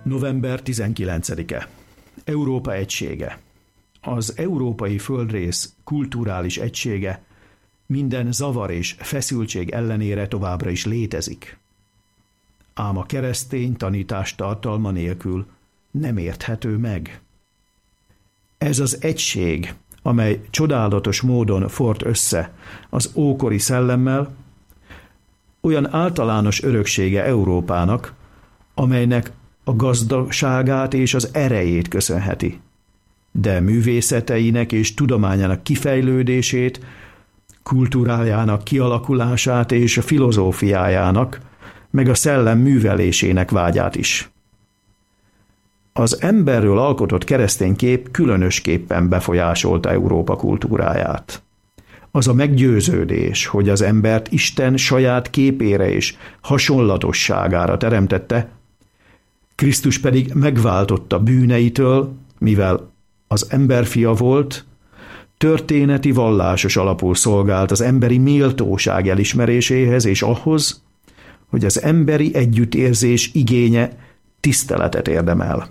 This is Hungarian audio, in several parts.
November 19-e. Európa egysége. Az európai földrész kulturális egysége minden zavar és feszültség ellenére továbbra is létezik. Ám a keresztény tanítás tartalma nélkül nem érthető meg. Ez az egység, amely csodálatos módon fort össze az ókori szellemmel, olyan általános öröksége Európának, amelynek a gazdagságát és az erejét köszönheti, de művészeteinek és tudományának kifejlődését, kultúrájának kialakulását és a filozófiájának, meg a szellem művelésének vágyát is. Az emberről alkotott keresztény kép különösképpen befolyásolta Európa kultúráját. Az a meggyőződés, hogy az embert Isten saját képére és hasonlatosságára teremtette, Krisztus pedig megváltotta bűneitől, mivel az emberfia volt, történeti vallásos alapul szolgált az emberi méltóság elismeréséhez és ahhoz, hogy az emberi együttérzés igénye tiszteletet érdemel.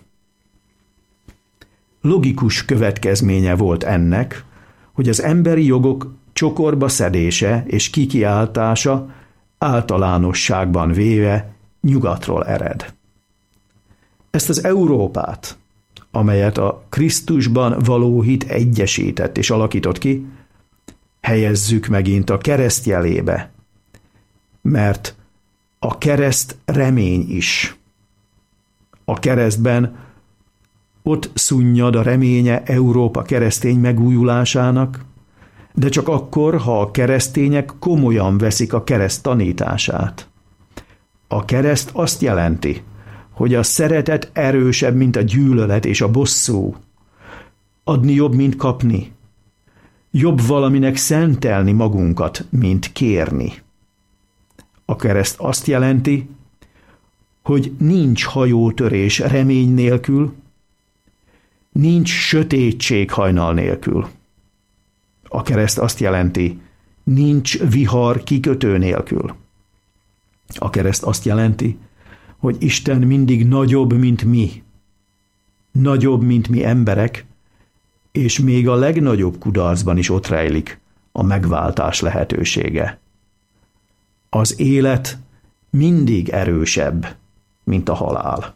Logikus következménye volt ennek, hogy az emberi jogok csokorba szedése és kikiáltása általánosságban véve nyugatról ered. Ezt az Európát, amelyet a Krisztusban való hit egyesített és alakított ki, helyezzük megint a kereszt jelébe, mert a kereszt remény is. A keresztben ott szunnyad a reménye Európa keresztény megújulásának, de csak akkor, ha a keresztények komolyan veszik a kereszt tanítását. A kereszt azt jelenti, hogy a szeretet erősebb, mint a gyűlölet és a bosszú. Adni jobb, mint kapni. Jobb valaminek szentelni magunkat, mint kérni. A kereszt azt jelenti, hogy nincs hajótörés remény nélkül, nincs sötétség hajnal nélkül. A kereszt azt jelenti, nincs vihar kikötő nélkül. A kereszt azt jelenti, hogy Isten mindig nagyobb, mint mi. Nagyobb, mint mi emberek, és még a legnagyobb kudarcban is ott rejlik a megváltás lehetősége. Az élet mindig erősebb, mint a halál.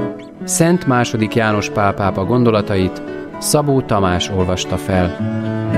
Szent II. János Pál pápa gondolatait Szabó Tamás olvasta fel.